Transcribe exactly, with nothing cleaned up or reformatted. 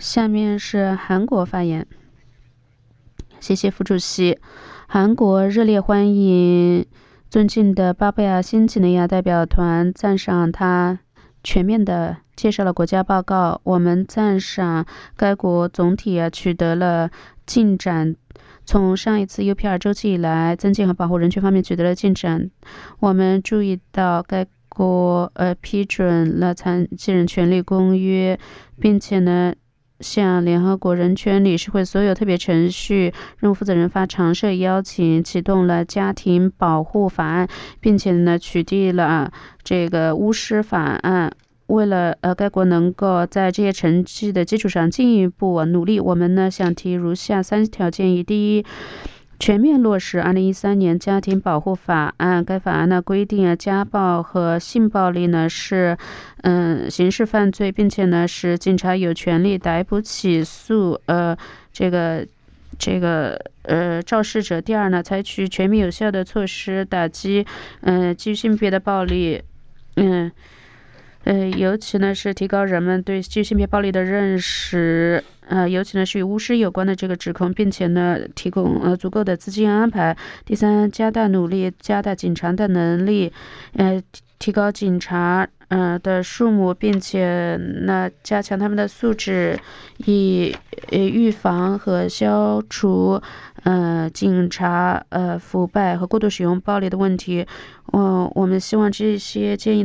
下面是韩国发言。谢谢副主席。韩国热烈欢迎尊敬的巴布亚新几内亚代表团，赞赏他全面的介绍了国家报告。我们赞赏该国总体啊取得了进展，从上一次 U P R 周期以来，增进和保护人权方面取得了进展。我们注意到该国呃批准了残疾人权利公约，并且呢向联合国人权理事会所有特别程序任务负责人发常设邀请，启动了家庭保护法案，并且呢取缔了这个巫师法案。为了呃该国能够在这些成绩的基础上进一步努力，我们呢想提如下三条建议。第一，全面落实二零一三年家庭保护法案。该法案呢规定啊，家暴和性暴力呢是嗯刑事犯罪，并且呢使警察有权利逮捕起诉呃这个这个呃肇事者。第二呢，采取全面有效的措施打击嗯、呃、基于性别的暴力。嗯。呃，尤其呢是提高人们对基于性别暴力的认识，呃，尤其呢是与巫师有关的这个指控，并且呢提供呃足够的资金安排。第三，加大努力，加大警察的能力，呃，提高警察呃的数目，并且呢加强他们的素质，以呃预防和消除呃警察呃腐败和过度使用暴力的问题。嗯、呃，我们希望这些建议